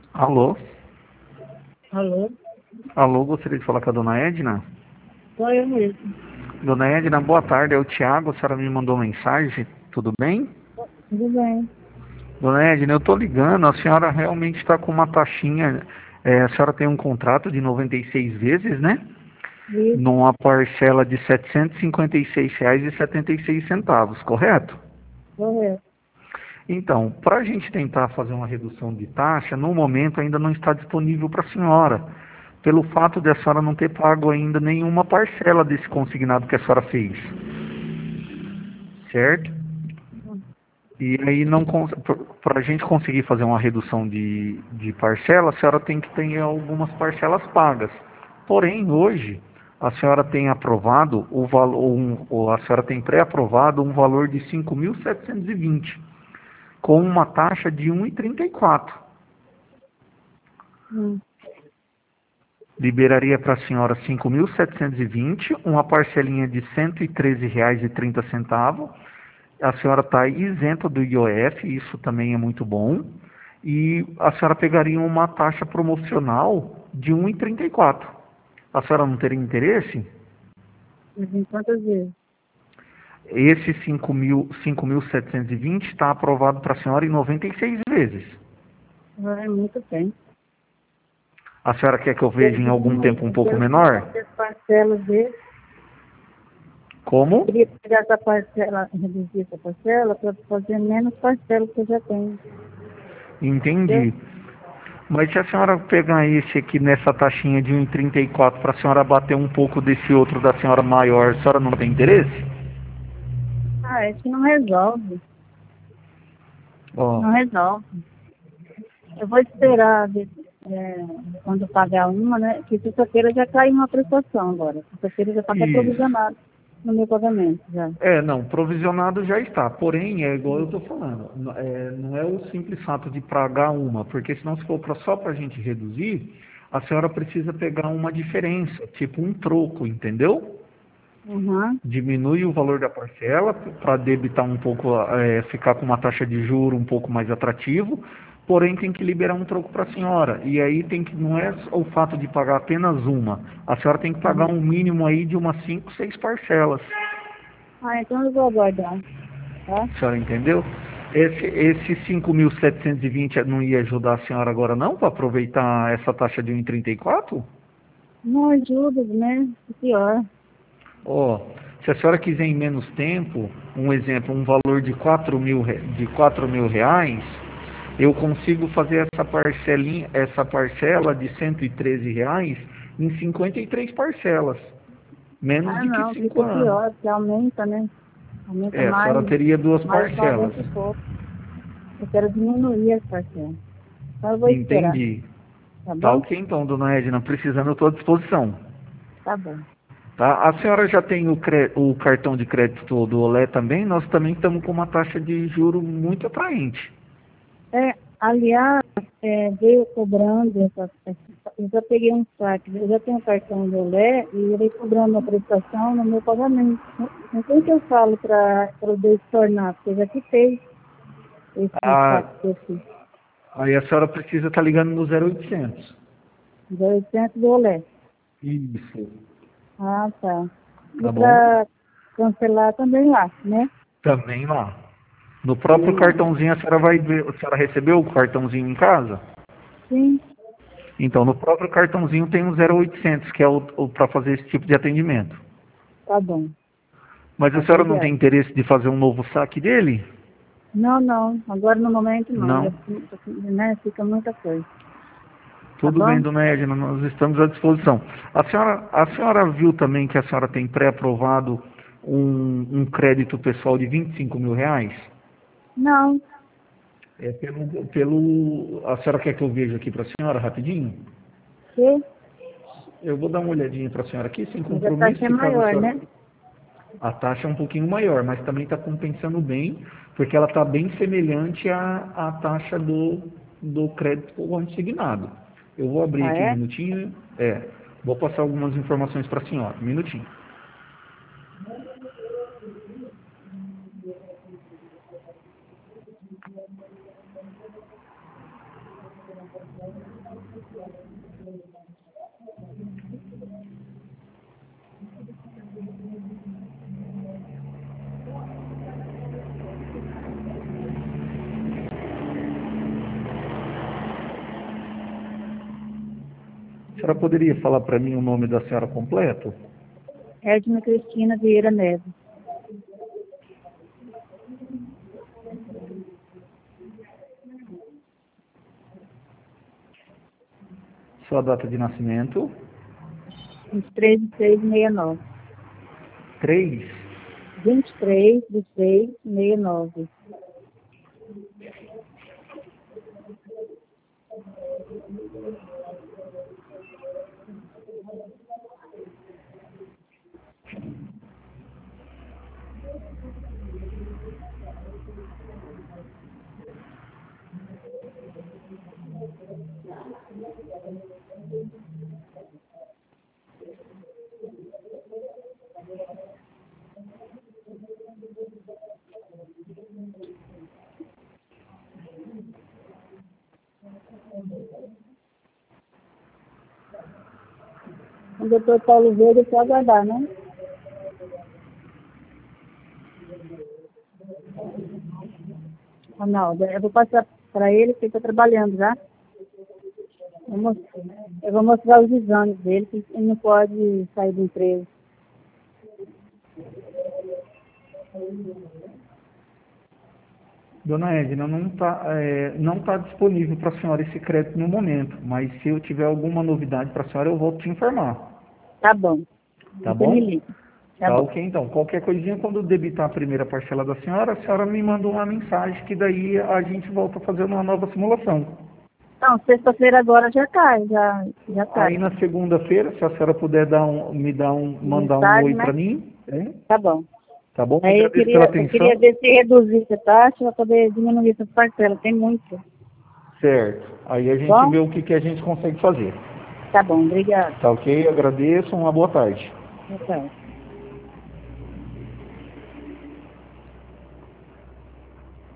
Alô? Alô? Alô, gostaria de falar com a dona Edna? Sou eu mesmo. Dona Edna, boa tarde, é o Thiago, a senhora me mandou mensagem, tudo bem? Tudo bem. Dona Edna, eu tô ligando, a senhora realmente está com uma taxinha, a senhora tem um contrato de 96 vezes, né? Isso, Numa parcela de R$ 756,76, correto? correto. Então, para a gente tentar fazer uma redução de taxa, no momento ainda não está disponível para a senhora, pelo fato de a senhora não ter pago ainda nenhuma parcela desse consignado que a senhora fez, certo? E aí, para a gente conseguir fazer uma redução de parcela, a senhora tem que ter algumas parcelas pagas. Porém, hoje, a senhora tem aprovado o valor, ou a senhora tem pré-aprovado um valor de 5.720, com uma taxa de 1,34. Hum. Liberaria para a senhora 5.720, uma parcelinha de R$ 113,30. A senhora está isenta do IOF, isso também é muito bom. E a senhora pegaria uma taxa promocional de 1,34. A senhora não teria interesse? Mas em quantas vezes? Esse 5.720 está aprovado para a senhora em 96 vezes. É muito tempo. A senhora quer que eu Quero veja em algum diminuir, tempo um eu pouco quero diminuir menor? as parcelas dele. Como? Queria pegar essa parcela, reduzir essa parcela para fazer menos parcelas que eu já tenho. Entendeu? Entendi. Mas se a senhora pegar esse aqui nessa taxinha de 1,34 para a senhora bater um pouco desse outro da senhora maior, a senhora não tem interesse? Isso não resolve. Ó, Não resolve. Eu vou esperar quando pagar uma, né? Que sexta-feira já caiu uma prestação agora. Sexta-feira já está até isso. provisionado no meu pagamento já. Não, provisionado já está. Porém, é igual eu estou falando, não é o simples fato de pagar uma, porque senão se for só para a gente reduzir, a senhora precisa pegar uma diferença, tipo um troco, entendeu? Uhum. Diminui o valor da parcela para debitar um pouco, ficar com uma taxa de juro um pouco mais atrativo, porém tem que liberar um troco para a senhora. E aí não é o fato de pagar apenas uma, a senhora tem que pagar Uhum. um mínimo aí de umas 5, 6 parcelas. Então eu vou aguardar, tá? A senhora entendeu? Esse 5.720 não ia ajudar a senhora agora não, para aproveitar essa taxa de 1,34? Não ajuda, né? Pior. Ó, se a senhora quiser em menos tempo, um exemplo, um valor de 4.000, de 4.000 reais, eu consigo fazer essa parcela de R$ 113 em 53 parcelas, menos de que Não, 5 fica anos. pior, porque aumenta, né? Aumenta A senhora teria duas mais parcelas. 90 e pouco. Eu quero diminuir as parcelas. Então eu vou esperar, Entendi. tá Tá bom? ok então, dona Edna, precisando eu estou à disposição. Tá bom. Tá? A senhora já tem o cartão de crédito do Olé também? Nós também estamos com uma taxa de juro muito atraente. Aliás, veio cobrando eu já peguei um saque, eu já tenho um cartão do Olé e ele veio cobrando a prestação no meu pagamento. Não tem que eu falo para poder estornar, porque eu já quitei esse Ah, saque que eu fiz. aí a senhora precisa estar ligando no 0800. De 800 do Olé. Isso. Tá. E Tá bom? para cancelar também lá, né? Também lá. No próprio Também lá. cartãozinho a senhora vai ver. A senhora recebeu o cartãozinho em casa? Sim, Então, no próprio cartãozinho tem um 0800, que é o para fazer esse tipo de atendimento. tá bom. Mas a senhora não tem Obrigada. interesse de fazer um novo saque dele? Não, não. Agora no momento não. Não. Né, fica muita coisa. Tá Tudo bem, bom? dona Edna, nós estamos à disposição. A senhora viu também que a senhora tem pré-aprovado um crédito pessoal de R$ 25.000? Não. A senhora quer que eu veja aqui para a senhora rapidinho? Que? Eu vou dar uma olhadinha para a senhora aqui, sem Mas a compromisso, taxa é se caso a maior, senhora... né? A taxa é um pouquinho maior, mas também está compensando bem, porque ela está bem semelhante à taxa do crédito consignado. Eu vou abrir Ah, aqui um é? minutinho, vou passar algumas informações para a senhora, um minutinho. A senhora poderia falar para mim o nome da senhora completo? Edna Cristina Vieira Neves. Sua data de nascimento? 23/6/69. 3. 23/6/69. O doutor Paulo Verde, é só aguardar, né? Ronaldo, eu vou passar para ele, que ele está trabalhando já. Eu vou mostrar os exames dele, que ele não pode sair do emprego. Dona Edna, não tá disponível para a senhora esse crédito no momento, mas se eu tiver alguma novidade para a senhora, eu volto te informar. Tá bom. Tá Você me bom? liga. Tá bom. ok, então. Qualquer coisinha, quando debitar a primeira parcela da senhora me manda uma mensagem, que daí a gente volta a fazer uma nova simulação. Então, sexta-feira agora já cai, já cai. Aí na segunda-feira, se a senhora puder mandar um Mensagem, oi né? para mim, hein? Tá bom. Tá bom? Aí Agradeço pela eu atenção. queria ver se reduzisse a taxa para poder diminuir essas parcelas. Tem muito. Certo. Aí a gente Bom? vê o que a gente consegue fazer. Tá bom, obrigada. Tá ok? Agradeço. Uma boa tarde. Boa tarde.